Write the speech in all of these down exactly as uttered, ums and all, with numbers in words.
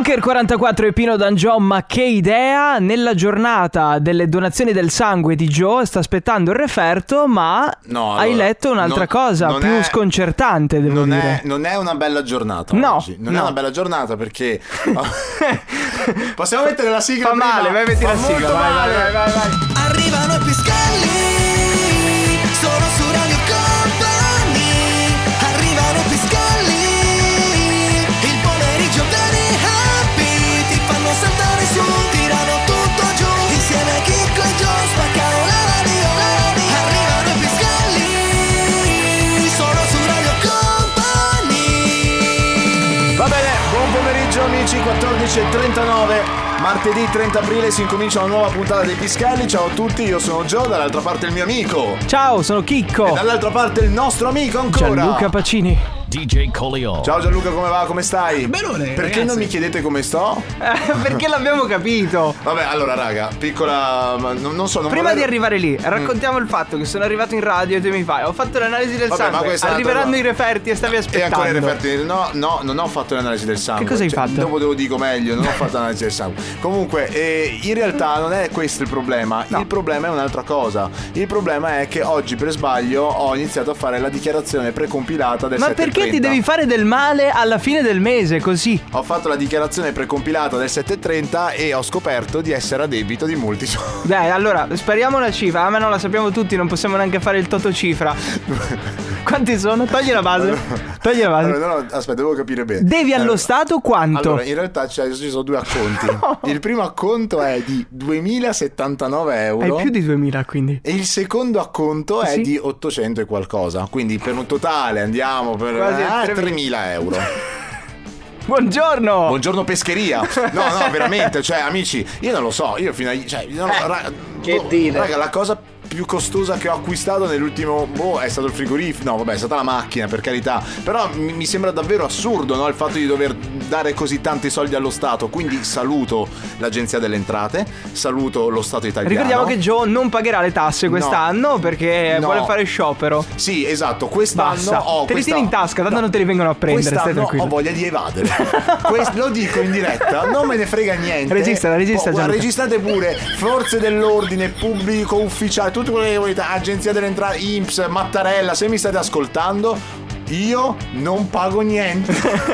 Bunker quarantaquattro e Pino D'Angio, ma che idea! Nella giornata delle donazioni del sangue di Joe sta aspettando il referto, ma no, allora, hai letto un'altra non, cosa non più è, sconcertante, devo non dire. È, non è una bella giornata no, oggi. Non no. è una bella giornata perché possiamo mettere la sigla. Fa prima? male, vai metti la sigla. Vai, male. vai, vai, vai. Arrivano i Piscalli, sono su Radio Company. Arrivano i Piscalli, il pomeriggio very happy. Ti fanno saltare su, tirano tutto giù. Insieme a Chicco e Joe spaccano la radio. Arrivano i Piscalli, sono su Radio Company. Va bene, buon pomeriggio amici, quattordici e trentanove. Martedì trenta aprile si incomincia una nuova puntata dei Piscalli. Ciao a tutti, io sono Joe, dall'altra parte il mio amico. Ciao, sono Chicco. E dall'altra parte il nostro amico ancora, Gianluca Pacini. D J Colio. Ciao Gianluca, come va? Come stai? Benone, Perché ragazzi. non mi chiedete come sto? Eh, perché l'abbiamo capito. Vabbè, allora raga, piccola, ma non, non so, non Prima vorrei... di arrivare lì, raccontiamo mm. il fatto che sono arrivato in radio e tu mi fai: ho fatto l'analisi del Vabbè, ma sangue. questa è Arriveranno un'altra- i referti e stavi E aspettando. ancora i referti. No, no, non ho fatto l'analisi del sangue. Che cosa hai Cioè, fatto? Dopo te lo dico meglio, non ho fatto l'analisi del sangue. Comunque, eh, in realtà non è questo il problema. No. Il problema è un'altra cosa. Il problema è che oggi per sbaglio ho iniziato a fare la dichiarazione precompilata del Ma sette e perché ti trenta. devi fare del male alla fine del mese, così? Ho fatto la dichiarazione precompilata del sette e trenta e ho scoperto di essere a debito di molti soldi. Dai, allora, spariamo una cifra. Ah, ma non la sappiamo tutti, non possiamo neanche fare il toto cifra. Quanti sono? Togli la base. Togli la base. Allora, no, no, aspetta, devo capire bene. Devi allo Allora, Stato quanto? Allora, in realtà c'è- ci sono due acconti. No. Il primo acconto è di duemilasettantanove euro. Hai più di duemila, quindi. E il secondo acconto è Sì. di ottocento e qualcosa. Quindi per un totale andiamo per Quasi eh, tremila. tremila euro. Buongiorno. Buongiorno pescheria. No, no, veramente. Cioè, amici, io non lo so. Io fino a. Cioè, non, Eh, raga, che boh, dire. raga, la cosa più costosa che ho acquistato nell'ultimo. Boh, è stato il frigorifero. No, vabbè, è stata la macchina, per carità. Però mi, mi sembra davvero assurdo, no? Il fatto di dover dare così tanti soldi allo Stato. Quindi saluto l'Agenzia delle Entrate, saluto lo Stato italiano. Ricordiamo che Joe non pagherà le tasse quest'anno No. perché No. vuole fare sciopero. Sì, esatto, quest'anno Basta. ho Te li questa- tieni in tasca, tanto No, non te li vengono a prendere, stai quest'anno tranquillo. ho voglia di evadere. Quest- lo dico in diretta, non me ne frega niente. Registra, registra, Oh, Gianluca. registrate pure forze dell'ordine, pubblico ufficiale, tutto quello che volete, Agenzia delle Entrate, I N P S, Mattarella, se mi state ascoltando, io non pago niente.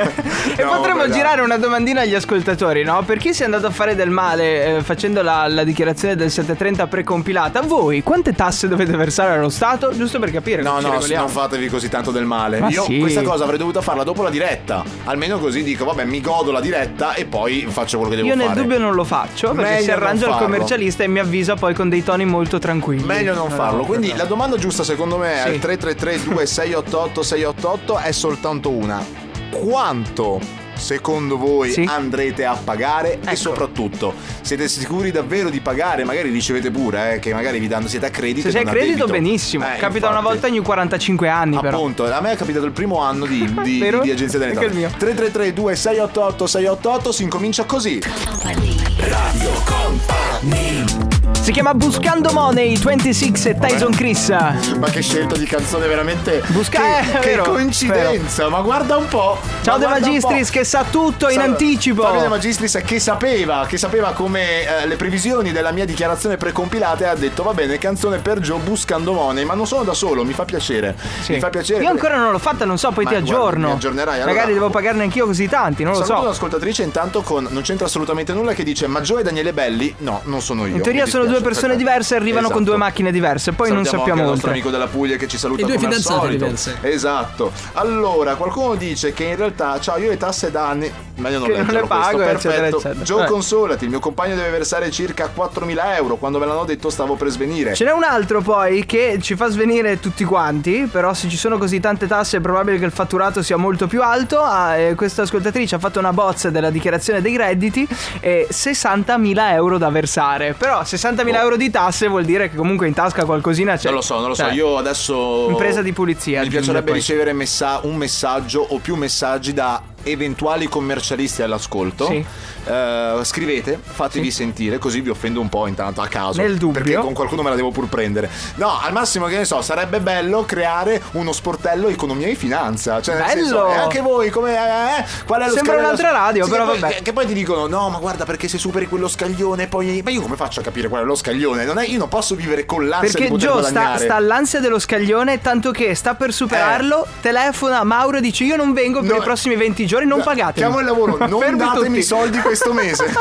E No, potremmo vabbè, dai. girare una domandina agli ascoltatori, no? Per chi si è andato a fare del male eh, facendo la, la dichiarazione del sette e trenta precompilata, voi quante tasse dovete versare allo Stato? Giusto per capire. No, ci no, regoliamo. non fatevi così tanto del male. Ma Io sì. questa cosa avrei dovuto farla dopo la diretta. Almeno così dico, vabbè, mi godo la diretta e poi faccio quello che devo Io fare. nel dubbio non lo faccio perché Meglio si arrangia non il farlo. commercialista e mi avvisa poi con dei toni molto tranquilli. Meglio non No, farlo. no, Quindi no. la domanda giusta secondo me è Sì. il tre tre tre due sei otto otto sei otto otto è soltanto una. Quanto secondo voi Sì. andrete a pagare? Ecco. E soprattutto siete sicuri davvero di pagare? Magari ricevete pure, eh, che magari vi danno, siete a credito. Se e sei a non a credito, debito. benissimo. Eh, Capita una infatti. volta ogni quarantacinque anni, però. Appunto, a me è capitato il primo anno di, di, Vero? di Agenzia delle Anche il Entrate. mio. tre tre tre due sei otto otto sei otto otto, si incomincia così. Radio Company. Si chiama Buscando Money, ventisei e Tyson Chris. Ma che scelta di canzone veramente. Busca- che, eh, che vero, coincidenza, ma guarda un po'. Ciao ma De guarda un Magistris po'. che sa tutto in Sa- anticipo. Fabio De Magistris che sapeva, che sapeva come eh, le previsioni della mia dichiarazione precompilata e ha detto va bene, canzone per Joe Buscando Money, ma non sono da solo, mi fa piacere. Sì. Mi fa piacere. Io ancora non l'ho fatta, non so, poi Ma ti guarda, aggiorno. mi aggiornerai, allora. Magari devo pagarne anch'io così tanti, non lo Saluto so. un'ascoltatrice intanto con non c'entra assolutamente nulla che dice ma Joe e Daniele Belli? No, non sono io. In teoria mi sono due dispiace, persone perfetto. diverse e arrivano con Esatto. due macchine diverse, poi non Salutiamo sappiamo anche il nostro oltre. amico della Puglia che ci saluta E due come al fidanzate solito. diverse. Esatto. Allora, qualcuno dice che in realtà ciao, io le tasse da anni meglio non Che non leggerlo le pago, questo. eccetera, Perfetto. eccetera. Joe, Eh. consolati, il mio compagno deve versare circa quattromila euro. Quando me l'hanno detto stavo per svenire. Ce n'è un altro poi che ci fa svenire tutti quanti, però se ci sono così tante tasse è probabile che il fatturato sia molto più alto. Ah, eh, questa ascoltatrice ha fatto una bozza della dichiarazione dei redditi e sessantamila euro da versare. Però sessantamila Oh. euro di tasse vuol dire che comunque in tasca qualcosina c'è. Non lo so, non lo so. Cioè, Io adesso impresa di pulizia, mi aggiunge piacerebbe poi. ricevere messa- un messaggio o più messaggi da eventuali commercialisti all'ascolto, sì. eh, scrivete, fatevi sì. sentire, così vi offendo un po' intanto a caso. Nel dubbio. Perché con qualcuno me la devo pur prendere. No, al massimo, che ne so, sarebbe bello creare uno sportello economia e finanza. Cioè, nel Bello. senso, e anche voi come eh, qual è lo Sembra scaglione? un'altra radio, Sì, però che poi, vabbè. Che, che poi ti dicono, no, ma guarda, perché se superi quello scaglione poi. Ma io come faccio a capire qual è lo scaglione? Non è, io non posso vivere con l'ansia Perché di poter Gio sta, guadagnare. sta all'ansia dello scaglione, tanto che sta per superarlo, Eh. telefona a Mauro e dice: io non vengo per No. i prossimi venti giorni, non pagatemi. Chiamo il lavoro, non Fermi datemi tutti. soldi questo mese.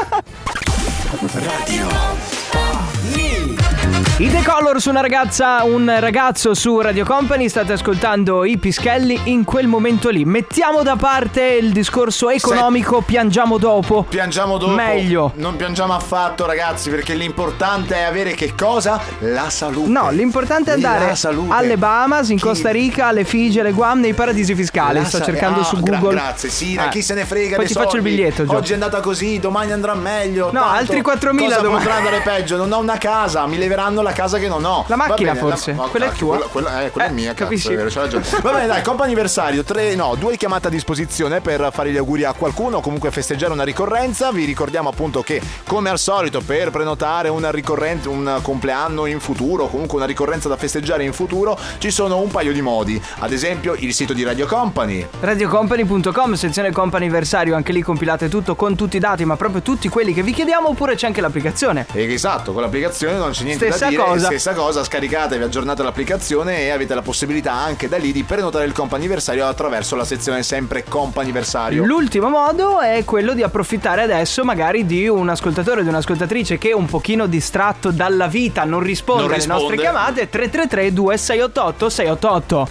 I The Colors, una ragazza, un ragazzo su Radio Company. State ascoltando i Pischelli. In quel momento lì mettiamo da parte il discorso economico, piangiamo dopo. Piangiamo dopo. Meglio. Non piangiamo affatto, ragazzi, perché l'importante è avere che cosa? La salute. No, l'importante è andare La salute. alle Bahamas, in Chi- Costa Rica, alle Figi, alle Guam, nei paradisi fiscali. La Sto sa- cercando ah, su gra- Google. grazie, sì, Eh. chi se ne frega Poi dei ti faccio il soldi. biglietto, Gio. Oggi è andata così, domani andrà meglio. No, tanto, altri quattromila cosa domani. potrà andare peggio? Non ho una casa, mi leveranno la casa che non ho. La Va macchina, bene, forse. la- Quella è cacchio, tua? Quella, quella- eh, quella Eh, è mia, capisci? cazzo, è vero, c'hai ragione. Va bene, dai, compo anniversario, tre, no, due chiamate a disposizione per fare gli auguri a qualcuno o comunque festeggiare una ricorrenza. Vi ricordiamo appunto che, come al solito, per prenotare una ricorrenza, un compleanno in futuro, o comunque una ricorrenza da festeggiare in futuro, ci sono un paio di modi. Ad esempio, il sito di Radio Company. radiocompany punto com, sezione comp'anniversario, anche lì compilate tutto con tutti i dati, ma proprio tutti quelli che vi chiediamo, oppure c'è anche l'applicazione. E esatto, con l'applicazione non c'è niente Stessa da dire. cosa. Stessa cosa, scaricatevi, aggiornate l'applicazione e avete la possibilità anche da lì di prenotare il comp'anniversario attraverso la sezione sempre comp'anniversario. L'ultimo modo è quello di approfittare adesso magari di un ascoltatore o di un'ascoltatrice che è un pochino distratto dalla vita, non risponde Non alle risponde. nostre chiamate. Tre tre tre due sei otto otto sei otto otto.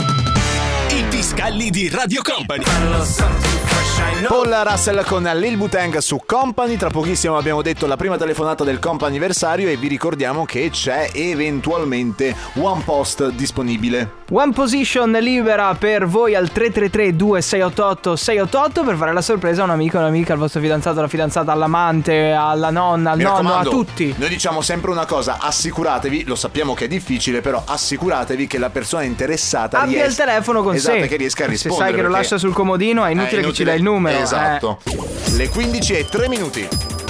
I Pischelli di Radio Company. Paul Russell con Lil Butang su Company. Tra pochissimo abbiamo detto la prima telefonata del comp'anniversario e vi ricordiamo che c'è eventualmente one post disponibile. One position libera per voi al tre tre tre due sei otto otto sei otto otto per fare la sorpresa a un amico, un'amica, al vostro fidanzato, alla fidanzata, all'amante, alla nonna, al Mi nonno, a raccomando, tutti. Noi diciamo sempre una cosa, assicuratevi, lo sappiamo che è difficile, però assicuratevi che la persona interessata Abbia riesca, il telefono con esatto, sé. che riesca a Se rispondere. sai che lo perché lascia sul comodino, è inutile, è che ci dai il numero. Esatto. Le quindici e tre minuti.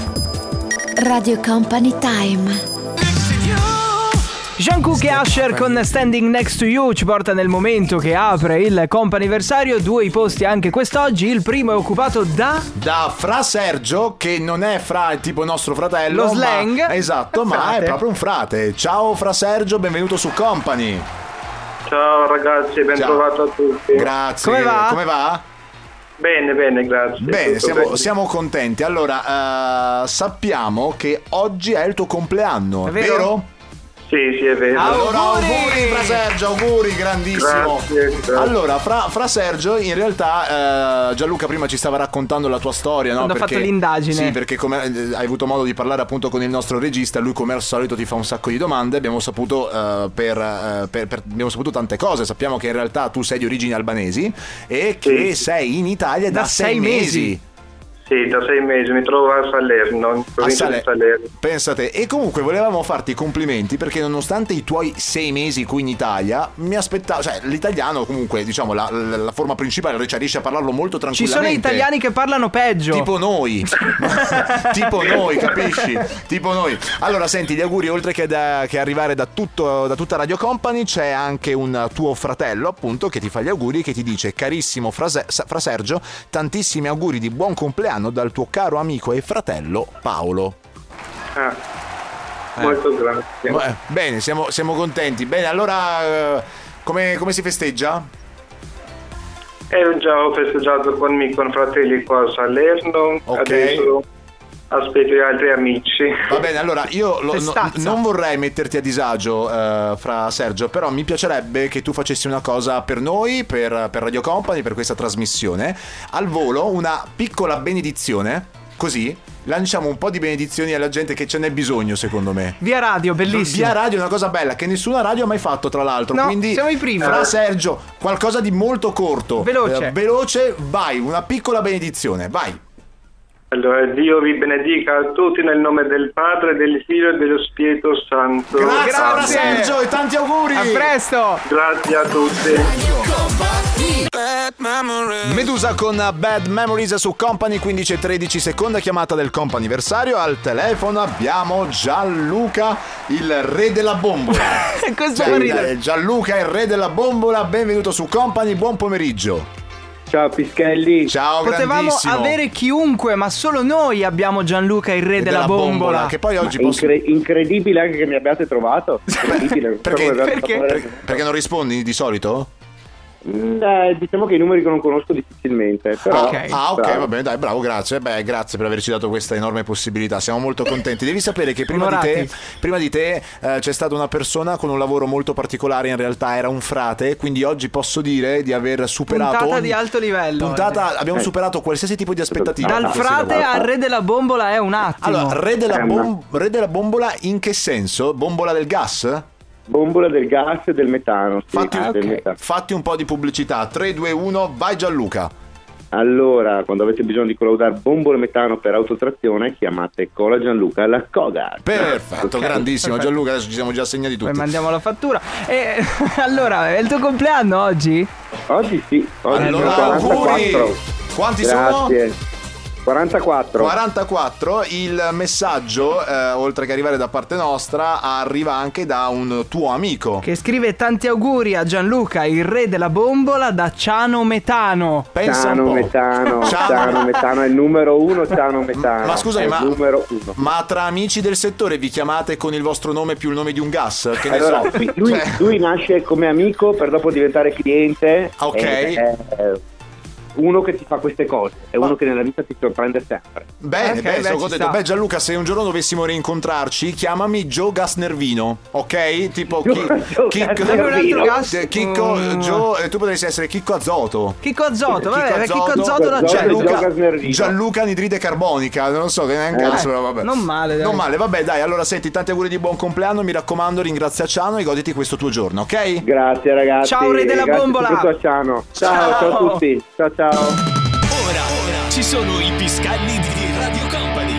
Radio Company Time. Jungkook e Usher con Standing Next to You ci porta nel momento che apre il comp'anniversario. Due i posti anche quest'oggi. Il primo è occupato da Da Fra Sergio, che non è Fra tipo nostro fratello, Lo slang. ma, esatto, ma Frate. è proprio un frate. Ciao Fra Sergio, benvenuto su Company. Ciao ragazzi, ben Ciao. trovato a tutti. Grazie. Come va? Come va? Bene, bene, grazie. Bene, tutto siamo, bene. siamo contenti. Allora, eh, sappiamo che oggi è il tuo compleanno, È vero? Sì, sì, è vero. Auguri! Allora, auguri Fra Sergio, auguri, grandissimo. Grazie, grazie. Allora, fra, fra Sergio, in realtà eh, Gianluca prima ci stava raccontando la tua storia, no? Quando ha Perché, fatto l'indagine. Sì, perché come eh, hai avuto modo di parlare appunto con il nostro regista, lui come al solito ti fa un sacco di domande. Abbiamo saputo eh, per, eh, per- per- abbiamo saputo tante cose. Sappiamo che in realtà tu sei di origini albanesi e che Sì. sei in Italia da, Da sei mesi. Sì, da sei mesi mi trovo a Salerno, in A provincia Sale- di Salerno. Pensate, e comunque volevamo farti i complimenti perché nonostante i tuoi sei mesi qui in Italia, mi aspettavo, cioè l'italiano comunque, diciamo, la, la- la forma principale, cioè riesci a parlarlo molto Ci tranquillamente. sono italiani che parlano peggio. Tipo noi, tipo noi, capisci? Tipo noi. Allora, senti, gli auguri, oltre che, da, che arrivare da, tutto, da tutta Radio Company, c'è anche un tuo fratello, appunto, che ti fa gli auguri, che ti dice: carissimo Fra, Se- Fra Sergio, tantissimi auguri di buon compleanno dal tuo caro amico e fratello Paolo. Ah, Eh. molto grazie. Eh, Bene, siamo, siamo contenti. Bene, allora, eh, come, come si festeggia? E già ho festeggiato con i con fratelli qua a Salerno, Ok. adesso aspetto gli altri amici. Va bene, allora io lo- no- Festazza. non vorrei metterti a disagio, eh, Fra Sergio, però mi piacerebbe che tu facessi una cosa per noi, per, per Radio Company, per questa trasmissione. Al volo, una piccola benedizione, così lanciamo un po' di benedizioni alla gente che ce n'è bisogno, secondo me. Via radio, bellissimo. Via radio è una cosa bella che nessuna radio ha mai fatto, tra l'altro. No, quindi siamo i primi. Fra Sergio, qualcosa di molto corto, Veloce. Eh, veloce, vai, una piccola benedizione, vai. Allora, Dio vi benedica a tutti nel nome del Padre, del Figlio e dello Spirito Santo. Grazie, Fra Grazie. Sergio, e tanti auguri. A presto. Grazie a tutti. Medusa con Bad Memories su Company, quindici e tredici, seconda chiamata del comp'anniversario. Al telefono abbiamo Gianluca, il re della bombola. Questo Cioè, fa ridere. Gianluca, il re della bombola, benvenuto su Company, buon pomeriggio. Ciao Pischelli. Ciao, Potevamo grandissimo. avere chiunque, ma solo noi abbiamo Gianluca, il re E della, bombola. Che poi oggi posso... Incre- incredibile anche che mi abbiate trovato. Incredibile. Perché? Perché? Per- perché non rispondi di solito? Mm, eh, diciamo che i numeri che non conosco difficilmente. Però, Ok. Ah, ok, bravo. va bene, dai, bravo, grazie. Beh, grazie per averci dato questa enorme possibilità. Siamo molto contenti. Devi sapere che prima di te, Onorati. prima di te eh, c'è stata una persona con un lavoro molto particolare. In realtà era un frate. Quindi oggi posso dire di aver superato. Puntata ogni- di alto livello. Puntata, abbiamo Eh. superato qualsiasi tipo di aspettativa. Dal per questi frate lavori. al re della bombola è un attimo. Allora, re della, Eh, bom- re della bombola in che senso? Bombola del gas? Bombola del gas e del metano. Sì, Fatti, del ok. metano. fatti un po' di pubblicità. tre, due, uno, vai Gianluca. Allora, quando avete bisogno di collaudare bombole metano per autotrazione, chiamate Cola Gianluca la Coga. Perfetto, Ok, grandissimo perfetto. Gianluca, adesso ci siamo già segnati Poi tutti. mandiamo la fattura. E allora, è il tuo compleanno oggi? Oggi sì, oggi Allora, sono auguri! quarantaquattro. Quanti sono? Grazie. quarantaquattro. quarantaquattro. Il messaggio, eh, oltre che arrivare da parte nostra, arriva anche da un tuo amico. Che scrive tanti auguri a Gianluca, il re della bombola, da Ciano Metano. Pensa un Ciano po'. Metano, Ciano- Ciano Metano è il numero uno. Ciano Metano. Ma scusami, è ma, il numero uno. ma tra amici del settore vi chiamate con il vostro nome più il nome di un gas? Che ne Allora, so. lui, lui- Cioè, lui nasce come amico per dopo diventare cliente. Ok. È, è uno che ti fa queste cose, è Ma- uno che nella vita ti sorprende sempre. Bene, Ok, beh, beh, sono ci contento. sta. Beh, Gianluca, se un giorno dovessimo rincontrarci, chiamami Joe Gas Nervino, ok? Tipo chi- Joe Chicco, Gas Nervino. eh, Un altro gas? Chicco, Mm. Joe, eh, tu potresti essere Chicco Azoto. Chicco Azoto, vabbè, Chicco Chicco Azoto, Azoto da Azoto, Gianluca. Joe Gas Gianluca, Nervino. Gianluca anidride carbonica, non so che neanche Eh, cazzo, però vabbè. non male, dai. Non male, vabbè, dai, allora senti, tanti auguri di buon compleanno, mi raccomando, ringrazia Ciano e goditi questo tuo giorno, ok? Grazie ragazzi. Ciao, re della Grazie bombola. soprattutto a Ciano. Ciao, Ciao. ciao a tutti. Ciao ciao. Ora, ora ci sono i Piscalli di Radio Company.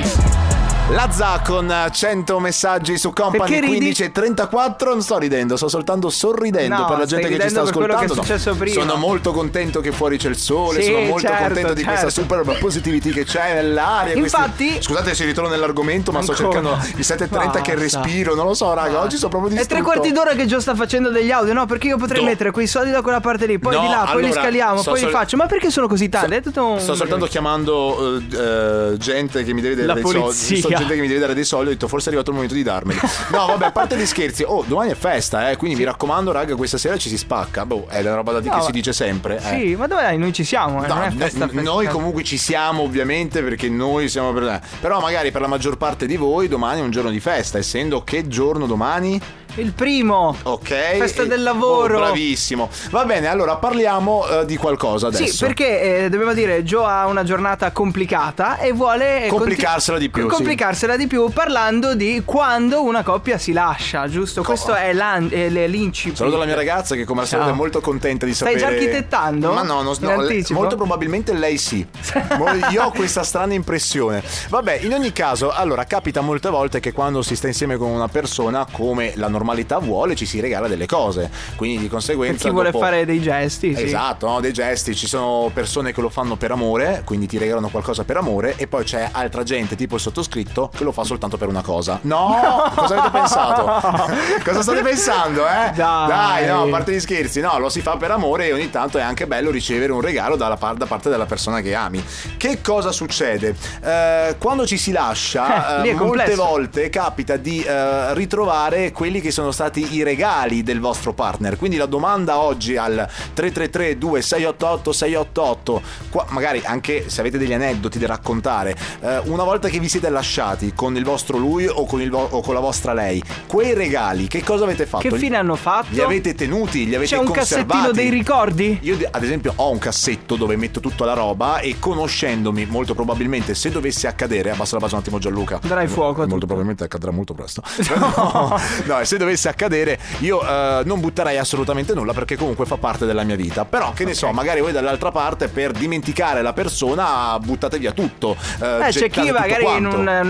Lazza con cento messaggi su Company. Perché ridi? quindici e trentaquattro. Non sto ridendo, sto soltanto sorridendo No, per la stai gente che ci sta ridendo per quello che è ascoltando. successo prima. Sono molto contento che fuori c'è il sole, Sì, sono molto certo, contento di questa certo. super positivity che c'è nell'aria. Infatti- questi- Scusate se ritorno nell'argomento, ma sto Ancora. cercando i sette e trenta che Basta. respiro. Non lo so, raga, oggi sono proprio È distrutto. tre quarti d'ora che Gio sta facendo degli audio, no? Perché io potrei No. mettere quei soldi da quella parte lì, poi No, di là, poi li allora, scaliamo, sto poi li sol- faccio. Ma perché sono così tanti? È tutto un... Sto soltanto chiamando eh, eh, gente che mi deve dare La dei soldi. polizia. Sto gente che mi deve dare dei soldi. Ho detto forse è arrivato il momento di darmeli. No, vabbè, a parte gli scherzi. Oh, domani è festa, eh. Quindi mi raccomando, raga, questa sera ci si spacca. Boh, è una roba da dire No, che si ma- dice sempre. eh. Sì, ma dove dai? Noi ci siamo, eh. No, non è ne- festa, festa. noi comunque ci siamo ovviamente perché noi siamo per... Però magari per la maggior parte di voi domani è un giorno di festa, essendo che giorno domani? Il primo. Ok. Festa e- del lavoro. Oh, bravissimo. Va bene, allora parliamo eh, di qualcosa adesso. Sì, perché eh, dobbiamo dire, Gio ha una giornata complicata e vuole eh, Complicarsela conti- di più, sì. Complicarsela di più parlando di quando una coppia si lascia, giusto? Questo è, l'an- è le- l'incipit. Saluto la mia ragazza che come al solito Ciao. è molto contenta di Stai sapere. già architettando? Ma no, no, In no, anticipo? molto probabilmente lei sì. Mo- Io ho questa strana impressione. Vabbè, in ogni caso, allora capita molte volte che quando si sta insieme con una persona, come la normalità vuole, ci si regala delle cose. Quindi di Per conseguenza chi vuole dopo- fare dei gesti, sì. Esatto, no? Dei gesti. Ci sono persone che lo fanno per amore, quindi ti regalano qualcosa per amore, e poi c'è altra gente, tipo il sottoscritto, che lo fa soltanto per una cosa. No! Cosa avete pensato? Cosa state pensando, eh? Dai. no, a parte gli scherzi, no, lo si fa per amore e ogni tanto è anche bello ricevere un regalo dalla par- da parte della persona che ami. Che cosa succede? Eh, quando ci si lascia, Eh, lì è eh, molte complesso. volte capita di eh, ritrovare quelli che sono stati i regali del vostro partner. Quindi la domanda oggi al tre tre tre due sei otto otto sei otto otto, qua, magari anche se avete degli aneddoti da raccontare, eh, una volta che vi siete lasciati con il vostro lui o con, il vo- o con la vostra lei, quei regali che cosa avete fatto? Che fine hanno fatto? Li avete tenuti? Li avete C'è un conservati? cassettino dei ricordi? Io ad esempio ho un cassetto dove metto tutta la roba e conoscendomi molto probabilmente, se dovesse accadere, abbassa la base un attimo Gianluca, Darai fuoco a molto tutto. probabilmente accadrà molto presto. no, no, se dovesse accadere io eh, non butterei assolutamente nulla, perché comunque fa parte della mia vita. Però che ne so, magari voi dall'altra parte per dimenticare la persona buttate via tutto, eh, Eh, c'è gettate chi tutto magari in quanto. un, un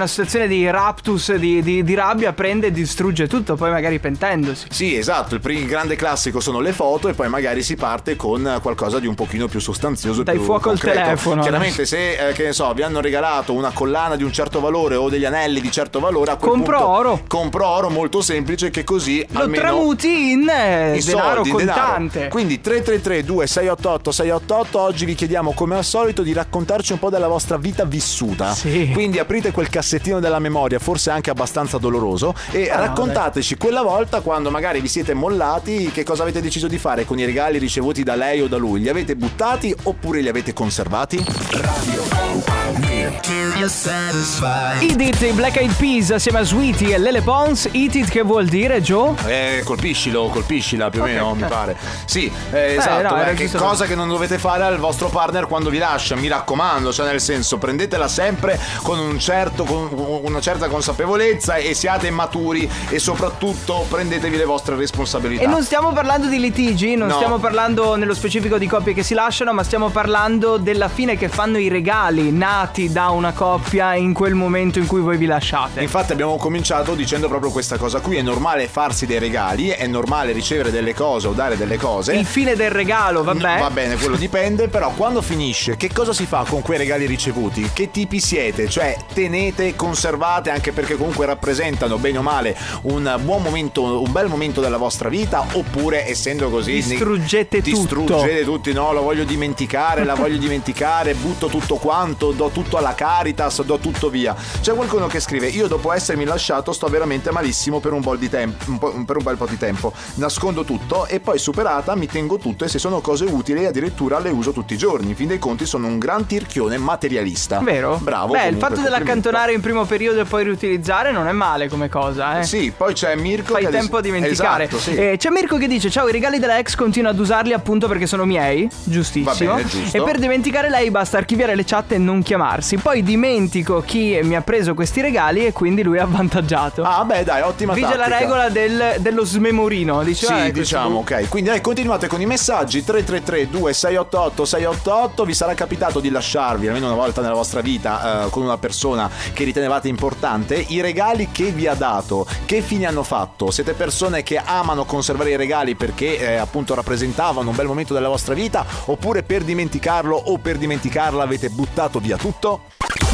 una situazione di raptus, di, di, di rabbia, prende e distrugge tutto, poi magari pentendosi. Sì, esatto, il, pr- il grande classico sono le foto e poi magari si parte con qualcosa di un pochino più sostanzioso. Dai più fuoco al concreto. telefono. Chiaramente se, eh, che ne so, vi hanno regalato una collana di un certo valore o degli anelli di certo valore, a quel compro punto oro. Compro oro, molto semplice, che così lo almeno tramuti in eh, i denaro soldi, in contante. denaro. Quindi tre tre tre due sei otto otto sei otto otto. Oggi vi chiediamo come al solito di raccontarci un po' della vostra vita vissuta. Sì. Quindi aprite quel cassettino della memoria, forse anche abbastanza doloroso, e Ah, raccontateci quella volta quando magari vi siete mollati, che cosa avete deciso di fare con i regali ricevuti da lei o da lui. Li avete buttati oppure li avete conservati? Eat It, i Black Eyed Peas assieme a Sweetie e Lele Pons. Eat It che vuol dire, Joe? Eh, colpiscilo, colpiscila più o Ok. meno, mi pare. Sì, eh, esatto. no, eh, era che giusto cosa che non dovete fare al vostro partner quando vi lascia, mi raccomando, cioè nel senso, prendetela sempre con un certo con una certa consapevolezza e siate maturi, e soprattutto prendetevi le vostre responsabilità. E non stiamo parlando di litigi, non No. stiamo parlando nello specifico di coppie che si lasciano, ma stiamo parlando della fine che fanno i regali nati da una coppia in quel momento in cui voi vi lasciate. Infatti abbiamo cominciato dicendo proprio questa cosa qui. È normale farsi dei regali, è normale ricevere delle cose o dare delle cose. Il fine del regalo, vabbè. Va bene, quello dipende. Però quando finisce, che cosa si fa con quei regali ricevuti? Che tipi siete? Cioè tenete, conservate, anche perché comunque rappresentano bene o male un buon momento, un bel momento della vostra vita, oppure essendo così Distruggete ne- tutto. distruggete tutti, no, lo voglio dimenticare, la voglio dimenticare, butto tutto quanto, do tutto alla Caritas, do tutto via. C'è qualcuno che scrive: io dopo essermi lasciato sto veramente malissimo per un po' di tempo, un po', per un bel po' di tempo. Nascondo tutto e poi superata mi tengo tutto, e se sono cose utili addirittura le uso tutti i giorni. In fin dei conti sono un gran tirchione materialista. Vero? Bravo. Beh, il comunque, fatto dell'accantonare in primo periodo e poi riutilizzare non è male come cosa, eh. Sì, poi c'è Mirko Fai che tempo a dimenticare. Esatto, sì. Eh, c'è Mirko che dice: ciao, i regali della ex continuo ad usarli appunto perché sono miei. Giustissimo. Va bene, giusto. E per dimenticare lei basta archiviare le chat e non chiamarsi. Poi dimentico chi mi ha preso questi regali e quindi lui è avvantaggiato. Ah, beh, dai, ottima Vige tattica. la regola del- dello smemorino. Dice, Sì, "Ah, questo- diciamo, ok. Quindi dai, continuate con i messaggi. Tre tre tre due sei otto otto sei otto otto. Vi sarà capitato di lasciarvi almeno una volta nella vostra vita, eh, con una persona che ritenevate importante. I regali che vi ha dato, che fine hanno fatto? Siete persone che amano conservare i regali perché eh, appunto rappresentavano un bel momento della vostra vita, oppure per dimenticarlo o per dimenticarla avete buttato via tutto?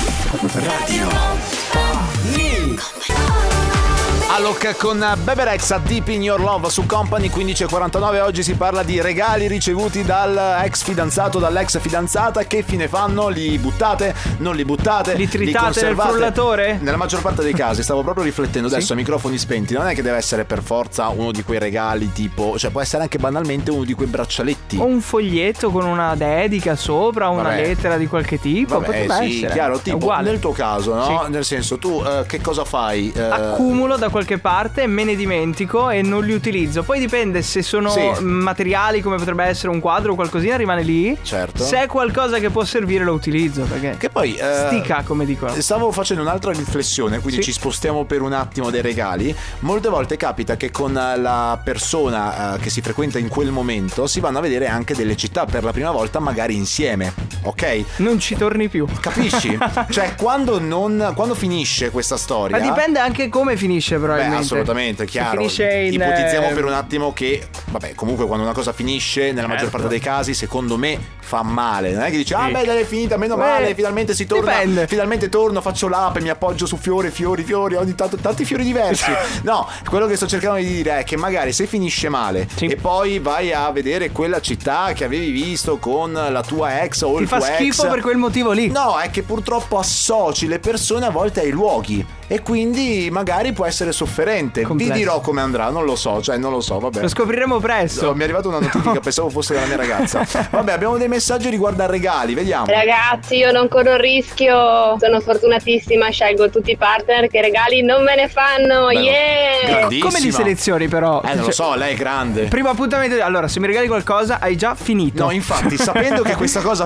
Alok con Bebe Rexha, Deep in Your Love su Company. Quindici e quarantanove. Oggi si parla di regali ricevuti dal ex fidanzato, dall'ex fidanzata. Che fine fanno? Li buttate? Non li buttate? Li tritate nel conservate? frullatore? Nella maggior parte dei casi, stavo proprio riflettendo adesso a microfoni spenti. Non è che deve essere per forza uno di quei regali tipo, cioè può essere anche banalmente uno di quei braccialetti. O un foglietto con una dedica sopra, una Vabbè. lettera di qualche tipo. Vabbè, potrebbe sì, essere. chiaro, È tipo uguale. nel tuo caso, no? Sì. Nel senso, tu eh, che cosa fai? Eh, Accumulo da qualche parte, me ne dimentico e non li utilizzo. Poi dipende se sono Sì. materiali come potrebbe essere un quadro o qualcosina, rimane lì. Certo. Se è qualcosa che può servire lo utilizzo, perché Che poi eh, stica, come dicono. Stavo facendo un'altra riflessione, quindi Sì. ci spostiamo per un attimo dai regali. Molte volte capita che con la persona eh, che si frequenta in quel momento si vanno a vedere anche delle città per la prima volta, magari insieme, ok? Non ci torni più. Capisci? Cioè quando non quando finisce questa storia. Ma dipende anche come finisce, Beh, probabilmente. assolutamente, chiaro. Se finisce in, Ipotizziamo eh, per un attimo che, vabbè, comunque quando una cosa finisce, nella maggior Certo. parte dei casi, secondo me fa male. Non è che dici, ah Sì. beh, dai, è finita, meno Beh, male, finalmente si torna. dipende. Finalmente torno, faccio l'ape, mi appoggio su fiori, fiori, fiori, ogni tanto tanti fiori diversi. No, quello che sto cercando di dire è che magari se finisce male Sì. e poi vai a vedere quella città che avevi visto con la tua ex o Ti il fa tuo schifo ex. per quel motivo lì. No, è che purtroppo associ le persone a volte ai luoghi e quindi magari può essere sofferente. Complesso. Vi dirò come andrà, non lo so, cioè non lo so, vabbè. Lo scopriremo presto. No, mi è arrivata una notifica, pensavo fosse della mia ragazza. Vabbè, abbiamo dei messaggi riguardo a regali, vediamo. Ragazzi, io non corro il rischio, sono fortunatissima, scelgo tutti i partner che regali non me ne fanno, Bello. yeah! Grandissima. Come li selezioni, però? Eh, non lo Cioè, so, lei è grande. Primo appuntamento. Allora, se mi regali qualcosa, hai già finito. No, infatti, sapendo che questa cosa finirà,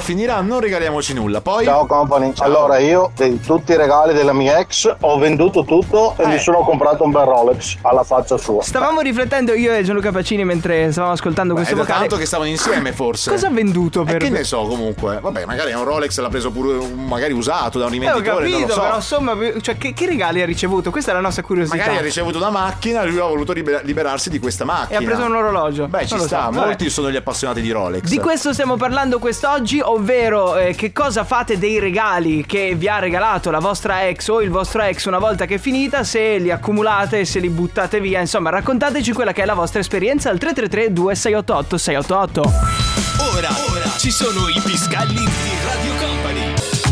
non regaliamoci nulla. Poi ciao company. Ciao. Allora io di tutti i regali della mia ex ho venduto tutto e Eh. mi sono comprato un bel Rolex alla faccia sua. Stavamo riflettendo io e Gianluca Pacini mentre stavamo ascoltando Beh, questo è da vocale. tanto che stavano insieme forse. Cosa ha venduto E per che ne so comunque. Vabbè, magari è un Rolex, l'ha preso pure magari usato da un Eh, ho rivenditore, non lo capito, so. però insomma, cioè, che, che regali ha ricevuto? Questa è la nostra curiosità. Magari ha ricevuto una macchina, lui ha voluto liber- liberarsi di questa macchina. E ha preso un orologio. Beh, ci Non lo sta, so. Vabbè. molti sono gli appassionati di Rolex. Di questo stiamo parlando quest'oggi, ovvero eh, che cosa fate dei regali che vi ha regalato la vostra ex o il vostro ex una volta che è finita, se li accumulate, se li buttate via, insomma raccontateci quella che è la vostra esperienza al tre tre tre due sei otto otto sei otto otto. Ora, ora ci sono i Piscalli di Radio Company.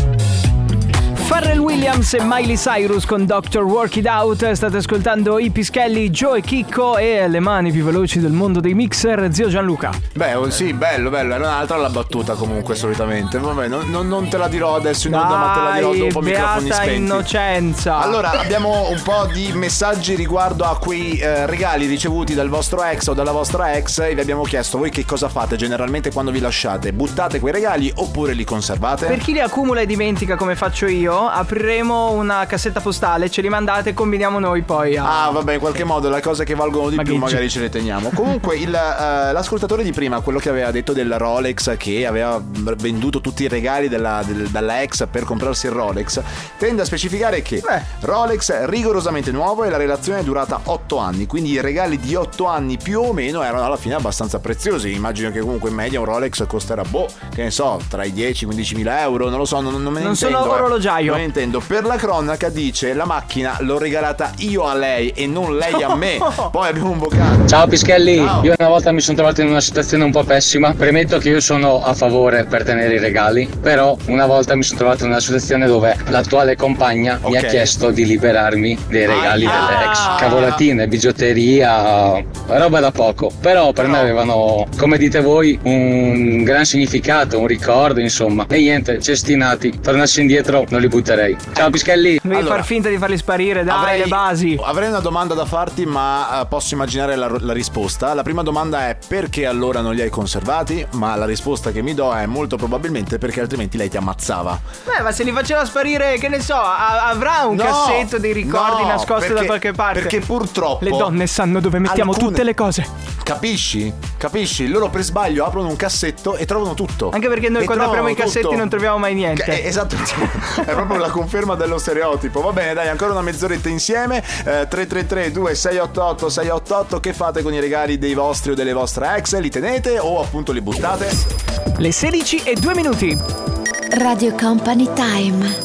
Pharrell Williams e Miley Cyrus con doctor Work It Out. State ascoltando i Pischelli, Joe e Chicco e le mani più veloci del mondo dei mixer, zio Gianluca. Beh, oh, sì, bello, bello. Era un'altra la battuta comunque solitamente. Vabbè, non, non- non te la dirò adesso in onda, ma te la dirò dopo microfoni beata spenti. innocenza. Allora, abbiamo un po' di messaggi riguardo a quei eh, regali ricevuti dal vostro ex o dalla vostra ex e vi abbiamo chiesto voi che cosa fate generalmente quando vi lasciate. Buttate quei regali oppure li conservate? Per chi li accumula e dimentica come faccio io, apriremo una cassetta postale, ce li mandate e combiniamo noi poi a... Ah, vabbè, in qualche modo le cose che valgono di più Magheggi. magari ce le teniamo. Comunque, il, eh, l'ascoltatore di prima, quello che aveva detto del Rolex, che aveva venduto tutti i regali della, del- dalla ex per comprarsi il Rolex, tende a specificare che Beh. Rolex è rigorosamente nuovo e la relazione è durata otto anni. Quindi i regali di otto anni più o meno erano alla fine abbastanza preziosi. Immagino che comunque in media un Rolex costerà, boh, che ne so, tra i dieci e quindici mila euro. Non lo so, non, non me ne Non sono intendo. eh. orologiaio. Non me ne intendo. Per la cronaca dice la macchina l'ho regalata io a lei e non lei a me. Poi abbiamo un vocale. Ciao Pischelli, Ciao. io una volta mi sono trovato in una situazione un po' pessima. Premetto che io sono a favore per tenere i regali, però una volta mi sono trovato in una situazione dove l'attuale compagna mi Ok. ha chiesto di liberarmi dei regali Ah. dell'ex. Cavolatine, bigiotteria, roba da poco. Però per me avevano, come dite voi, un gran significato, un ricordo, insomma. E niente, cestinati, tornassi indietro non li butterei. Ciao Pischelli. Devi Allora, far finta di farli sparire, dai, le basi. Avrei una domanda da farti, ma eh, posso immaginare la, la risposta. La prima domanda è perché allora non li hai conservati? Ma la risposta che mi do è molto probabilmente perché altrimenti lei ti ammazzava. Beh, ma se li faceva sparire, che ne so, a- avrà un No, cassetto dei ricordi no, nascosti da perché- qualche parte. Perché purtroppo Le donne sanno dove mettiamo alcune- tutte le cose. Capisci? Capisci? Loro per sbaglio aprono un cassetto e trovano tutto. Anche perché noi E quando apriamo trovano i cassetti tutto. non troviamo mai niente. Che- Esatto, è proprio la conferma dello stereotipo. Va bene, dai, ancora una mezz'oretta insieme. eh, tre tre tre due sei otto otto sei otto otto. Che fate con i regali dei vostri o delle vostre ex? Li tenete o appunto li buttate? Le sedici e due minuti. Radio Company Time.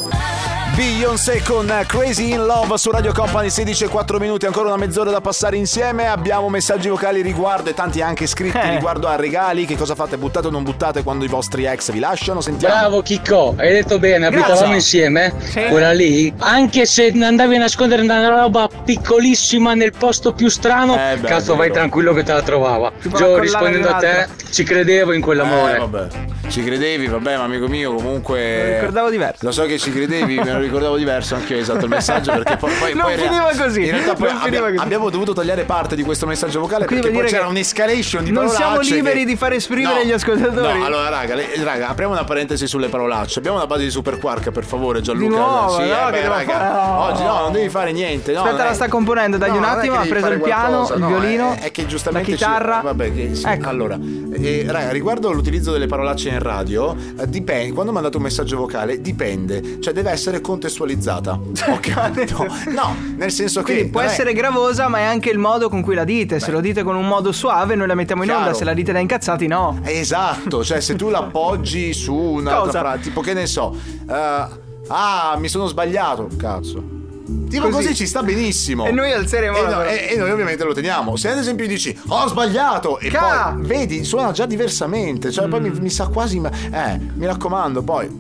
Beyoncé con Crazy in Love su Radio Company. Sedici e quattro minuti, ancora una mezz'ora da passare insieme. Abbiamo messaggi vocali riguardo e tanti anche scritti Eh. riguardo a regali. Che cosa fate? Buttate o non buttate quando i vostri ex vi lasciano? Sentiamo. Bravo Chicco, hai detto bene, Grazie. abitavamo insieme, Sì. quella lì, anche se andavi a nascondere una roba piccolissima nel posto più strano, Eh beh, cazzo è vai vero. tranquillo che te la trovava. Tipo la Gio, collana rispondendo di a te, un'altra. ci credevo in quell'amore. Eh, vabbè. Ci credevi, vabbè, ma amico mio, comunque. Lo ricordavo diverso. Lo so che ci credevi, me lo ricordavo diverso anche io, esatto, il messaggio. Perché poi, poi, Non poi in rea- finiva così, In realtà poi non finiva abbia- così. abbiamo dovuto tagliare parte di questo messaggio vocale Quindi perché vuol poi dire c'era che un'escalation di non parolacce. siamo liberi che- di far esprimere No, gli ascoltatori? No, allora, raga, le- raga, apriamo una parentesi sulle parolacce. Abbiamo una base di Super Quark, per favore, Gianluca. Di nuovo, sì, no, eh, che beh, devo raga. fare? No. Oggi no, non devi fare niente. No, Aspetta, non la è- sta componendo, dagli No, un non è attimo, che ha devi preso fare il piano, qualcosa, il no, violino, è, è che giustamente la ci- chitarra. vabbè, che sì. Ecco. Allora, eh, raga, riguardo l'utilizzo delle parolacce in radio, eh, dipende. Quando mandate un messaggio vocale, dipende, cioè deve essere contestualizzata. Ok? No, no, nel senso che Quindi può non è- essere gravosa, ma è anche il modo con cui la dite. Se lo dite con un modo suave, noi la mettiamo in onda. Chiaro. Se la dite da incazzati, no. Esatto, cioè se tu l'appoggi su un'altra Cosa? frase, tipo che ne so, eh, ah, mi sono sbagliato, cazzo. Tipo Così. così, ci sta benissimo. E noi alzeremo e, la no- voce. e- e noi ovviamente lo teniamo. Se ad esempio dici ho sbagliato e Ca- poi vedi, suona già diversamente. Cioè poi mi, mi sa quasi. ma- Eh, mi raccomando, poi.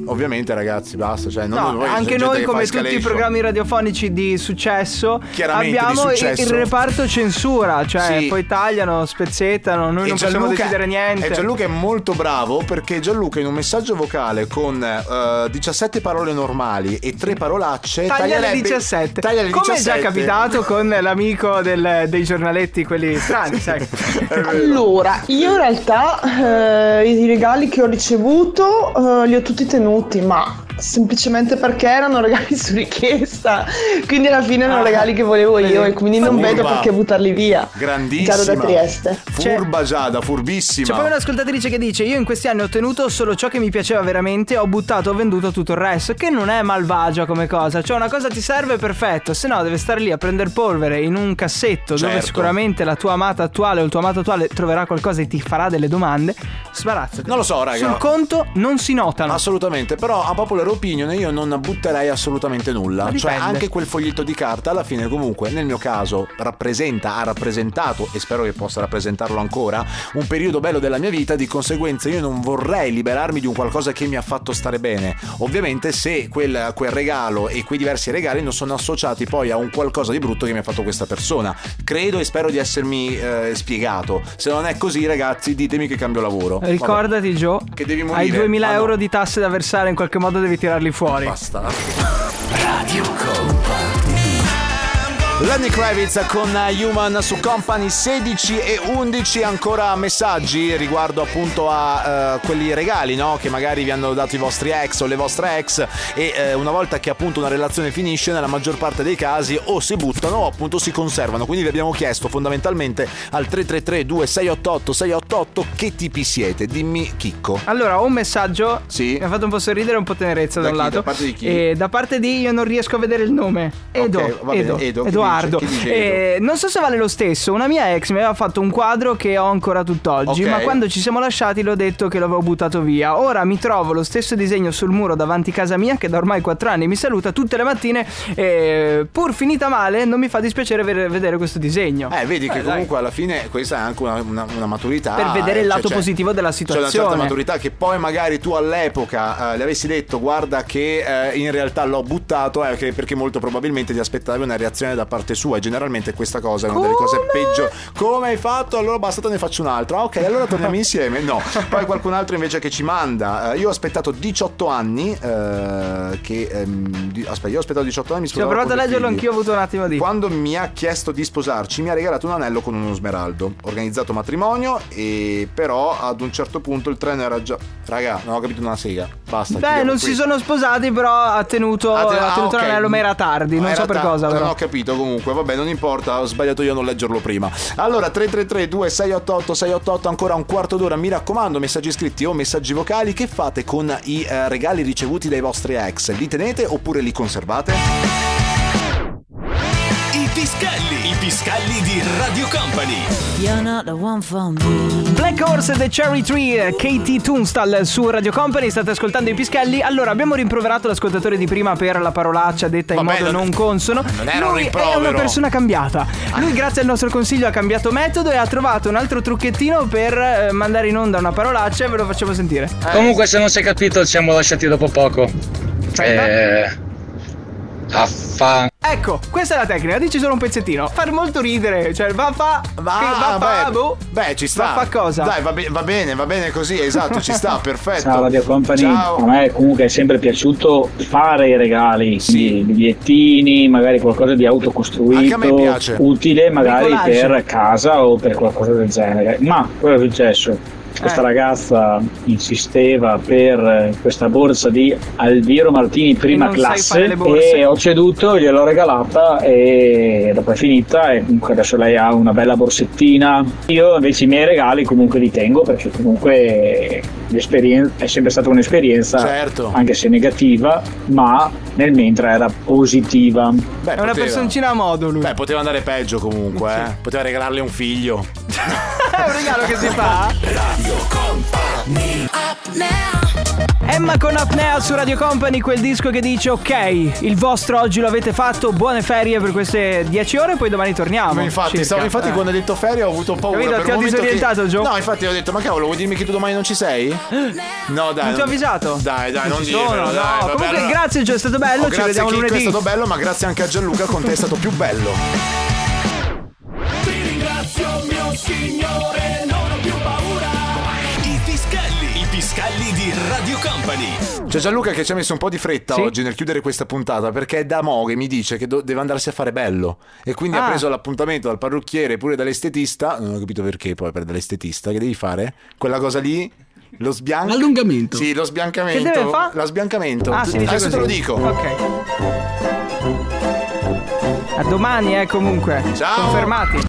ovviamente ragazzi basta, cioè non No, voi, anche gente noi che come fa tutti i escalation. programmi radiofonici di successo Chiaramente abbiamo di successo. il reparto censura, cioè Sì. poi tagliano, spezzettano, noi E non possiamo decidere niente. E Gianluca è molto bravo perché Gianluca in un messaggio vocale con eh, diciassette parole normali e tre parolacce Taglia le taglierebbe- diciassette. taglia le Come è già diciassette. capitato con l'amico del- dei giornaletti, quelli strani, sai. Allora, io in realtà eh, i regali che ho ricevuto eh, li ho tutti tenuti, ma semplicemente perché erano regali su richiesta, quindi alla fine erano Ah, regali che volevo io e quindi non Furba. vedo perché buttarli via. Grandissima. Giado da Trieste. Furba Giada, furbissima. C'è poi un'ascoltatrice che dice: io in questi anni ho ottenuto solo ciò che mi piaceva veramente, ho buttato, ho venduto tutto il resto. Che non è malvagia come cosa. Cioè una cosa ti serve, perfetto. Se no deve stare lì a prendere polvere in un cassetto, dove Certo. sicuramente la tua amata attuale o il tuo amato attuale troverà qualcosa e ti farà delle domande. Sbarazzati. Non lo so, raga. Sul conto non si notano. Assolutamente, però a popular opinion io non butterei assolutamente nulla. Ma Cioè dipende. anche quel foglietto di carta alla fine comunque nel mio caso rappresenta, ha rappresentato e spero che possa rappresentarlo ancora un periodo bello della mia vita, di conseguenza io non vorrei liberarmi di un qualcosa che mi ha fatto stare bene. Ovviamente se quel, quel regalo e quei diversi regali non sono associati poi a un qualcosa di brutto che mi ha fatto questa persona. Credo e spero di essermi eh, spiegato. Se non è così ragazzi ditemi che cambio lavoro. Ricordati Gio, che devi morire. hai duemila Ah, no. euro di tasse da versare, in qualche modo devi tirarli fuori. Basta. Radio Company. Lenny Kravitz con Human su Company. Sedici e undici, ancora messaggi riguardo appunto a uh, quelli regali, no? Che magari vi hanno dato i vostri ex o le vostre ex e uh, una volta che appunto una relazione finisce, nella maggior parte dei casi o si buttano o appunto si conservano. Quindi vi abbiamo chiesto fondamentalmente al tre tre tre due sei otto otto sei otto otto che tipi siete. Dimmi Chicco. Allora, ho un messaggio. Sì. Mi ha fatto un po' sorridere e un po' tenerezza Da da un chi? lato. Da parte di chi? E da parte di io non riesco a vedere il nome. Edo. Ok, va bene, Edo. Edo, chi Edoardo. dice? Chi dice Eh, non so se vale lo stesso. Una mia ex mi aveva fatto un quadro che ho ancora tutt'oggi. Ok. Ma quando ci siamo lasciati le ho detto che l'avevo buttato via. Ora mi trovo lo stesso disegno sul muro davanti casa mia, che da ormai quattro anni mi saluta tutte le mattine. E pur finita male, non mi fa dispiacere ver- vedere questo disegno. Eh, vedi che Eh, comunque alla fine questa è anche una, una, una maturità. Per vedere il eh, lato cioè, positivo della C'è situazione. una certa maturità che poi magari tu all'epoca eh, le avessi detto guarda che eh, in realtà l'ho buttato eh, che- perché molto probabilmente ti aspettavi una reazione da parte sua e generalmente questa cosa è una delle cose peggio. Come hai fatto? Allora basta, te ne faccio un'altra. Ah, ok, allora torniamo insieme. No. Poi qualcun altro invece che ci manda eh, io ho aspettato diciotto anni eh, che ehm, di, aspetta, io ho aspettato diciotto anni. Sì, ho provato a leggerlo anch'io, ho avuto un attimo di. Quando mi ha chiesto di sposarci mi ha regalato un anello con uno smeraldo. Organizzato matrimonio e però ad un certo punto il treno era già. Raga, non ho capito una sega. Basta. Beh, chiudiamo non qui. si sono sposati, però ha tenuto, Ah, te- ha ah, tenuto ok. l'anello, ma era tardi, non Era so per ta- cosa. Non Però. ho capito comunque, vabbè, non importa, ho sbagliato io a non leggerlo prima. Allora, tre tre tre due sei otto otto sei otto otto, ancora un quarto d'ora, mi raccomando, messaggi scritti o messaggi vocali. Che fate con i eh, regali ricevuti dai vostri ex? Li tenete oppure li conservate? I Piscalli, i Piscalli di Radio Company. You're not the one for me. Black Horse e The Cherry Tree, Katie Tunstall su Radio Company. State ascoltando i Piscalli. Allora, abbiamo rimproverato l'ascoltatore di prima per la parolaccia detta in Vabbè, modo non- non consono. non era un Lui è rimprovero. una persona cambiata. Lui, grazie al nostro consiglio, ha cambiato metodo e ha trovato un altro trucchettino per eh, mandare in onda una parolaccia e ve lo facciamo sentire. Comunque, se non si è capito, ci siamo lasciati dopo poco. Eh, affa. Ecco, questa è la tecnica, dici solo un pezzettino. Far molto ridere, cioè va fa Va, che va fa beh, boh. beh, ci sta. Va fa cosa? Dai, va, be- va bene, va bene così, esatto, ci sta, perfetto. Ciao Radio Company, Ciao. a me comunque è sempre piaciuto fare i regali, quindi bigliettini, magari qualcosa di Anche a autocostruito, me piace. utile magari Bricolage. per casa o per qualcosa del genere. Ma quello che è successo? Questa Eh. ragazza insisteva per eh, questa borsa di Alviro Martini prima non sai fare classe le borse. e ho ceduto, gliel'ho regalata e dopo è finita e comunque adesso lei ha una bella borsettina. Io invece i miei regali comunque li tengo perché comunque l'esperienza è sempre stata un'esperienza, Certo. anche se negativa, ma nel mentre era positiva. Beh, È una poteva- personcina a modo lui. Beh, poteva andare peggio comunque, eh. Poteva regalarle un figlio. È un regalo che si fa. Radio Company. Up now. Emma con Apnea su Radio Company, quel disco che dice ok, il vostro oggi lo avete fatto, buone ferie per queste dieci ore, poi domani torniamo. Ma infatti, circa. stavo, infatti eh. quando hai detto ferie ho avuto paura. Capito? Per Ti un ho momento disorientato, che... Gio? No, infatti ho detto, ma cavolo, vuoi dirmi che tu domani non ci sei? No, dai. Non ti ho avvisato? Dai, dai, non, non ci dirmelo, sono, dai, no. vabbè, Comunque allora... grazie Gio, è stato bello, Oh, ci grazie vediamo Chicco, lunedì. è stato bello, ma grazie anche a Gianluca, con te è stato più bello. Ti ringrazio mio signore, non ho più paura. I Piscalli, i Piscalli di Radio Company. C'è Gianluca che ci ha messo un po' di fretta, sì, oggi nel chiudere questa puntata, perché è da mo' che mi dice che do- deve andarsi a fare bello e quindi Ah. ha preso l'appuntamento dal parrucchiere pure dall'estetista. Non ho capito perché poi per dall'estetista, che devi fare? Quella cosa lì, lo sbianco. Allungamento. Sì, lo sbiancamento. Che deve fa'? Lo sbiancamento. Ah, si dice Adesso così. te lo dico. Ok. A domani, eh, comunque. Ciao. Confermati.